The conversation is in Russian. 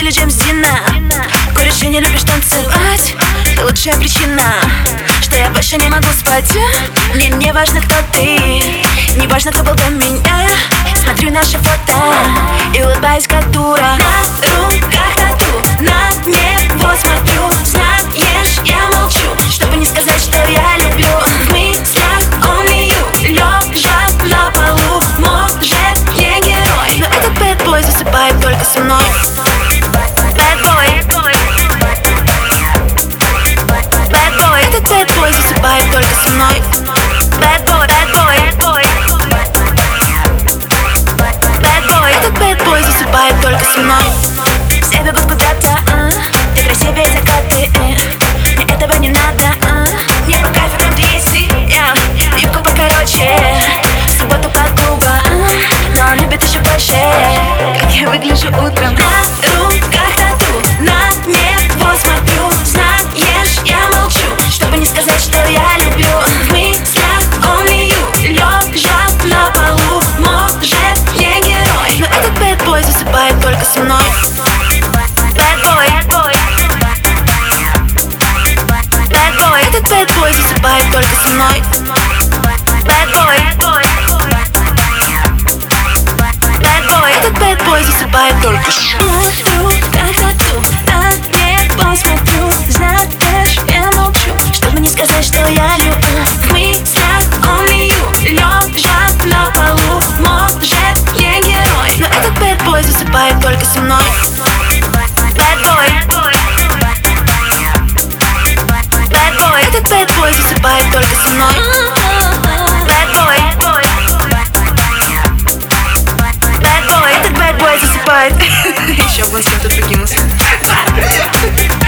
Билли Джеймс, Дина. Куришь и не любишь танцевать, ты лучшая причина, что я больше не могу спать. Мне не важно, кто ты, не важно, кто был до меня. Смотрю наши фото и улыбаюсь, как дура. На руках тату, на него смотрю. Знаешь, я молчу, чтобы не сказать, что я люблю. В мыслях он и ю, лежат на полу. Может, не герой, но этот bad boy засыпает только со мной. Bad boy, bad boy, этот bad boy засыпает только со мной. Bad boy, bad boy, bad boy, этот bad boy засыпает только со мной. Все бегут куда-то, ты красивее закаты, мне этого не надо, мне по кайфу там DC, юбку покороче, в субботу подруга, но он любит еще больше, как я выгляжу утром. На руках тату, на него смотрю. Знаешь, я молчу, чтобы не сказать, что я люблю. В мыслях он и ю, лежат на полу. Может, не герой, но этот bad boy засыпает только со мной. Bad boy, bad boy, этот bad boy засыпает только со мной. Bad boy, bad boy, этот bad boy засыпает только со мной. Смотрю, как тату, на небо смотрю. Знаешь, я молчу, чтобы не сказать, что я люблю. В мыслях он и ю, лежат на полу. Может, не герой, но этот bad boy засыпает только со мной. Bad boy, bad boy, этот bad boy засыпает только со мной. Bad boy, bad boy, этот bad boy засыпает. Еще бы он с кем-то прикинулся.